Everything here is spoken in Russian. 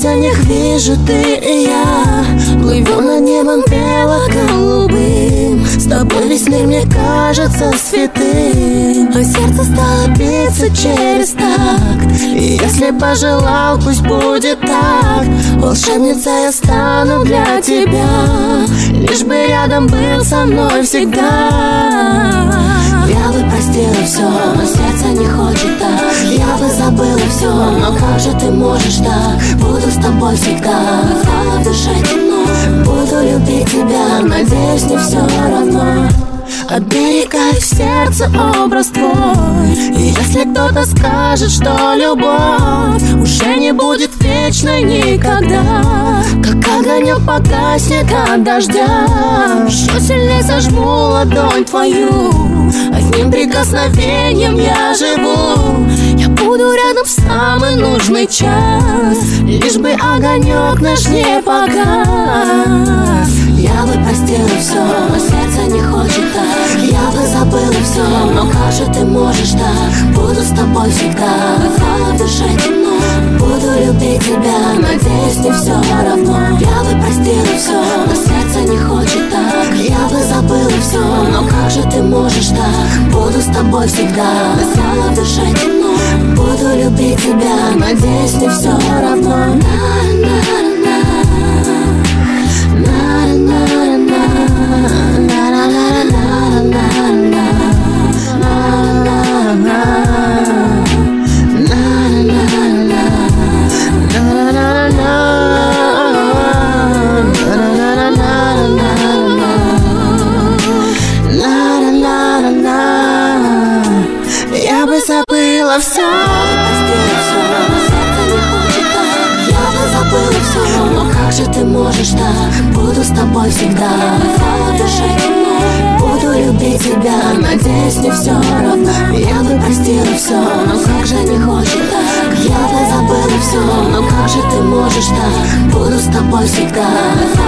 сценах вижу ты и я. Плывем над небом бело-голубым. С тобой весь мир мне кажется святым. А сердце стало биться через такт. И если пожелал, пусть будет так. Волшебница я стану для тебя, лишь бы рядом был со мной всегда. Я бы простила все, но сердце не хочет так. Я бы забыла все, но как же ты можешь так? Буду с тобой всегда, стало в душе темно. Буду любить тебя, надеюсь, не все равно. Оберегай в сердце образ твой. И если кто-то скажет, что любовь уже не будет вечной никогда, как огонек погаснет от дождя, еще сильнее сожму ладонь твою. Одним прикосновением я живу. Я буду рядом в самый нужный час, лишь бы огонек наш не погас. Я бы простила все, но сердце не хочет так. Я бы забыла все, но как же ты можешь так? Буду с тобой всегда, стало в душе темно. Буду любить тебя, надеюсь, не все равно. Я бы простила все, но сердце не хочет так. Я бы забыла все, но как же ты можешь так? Буду с тобой всегда, стало в душе темно. Буду любить тебя, надеюсь, не все равно. Я бы забыла все, я бы забыла все, но как же ты можешь так? Буду с тобой всегда, стало в душе темно. Буду любить тебя, надеюсь, не все равно. Я бы простила все, но как же не хочет так? Я бы забыла все, но как же ты можешь так? Буду с тобой всегда.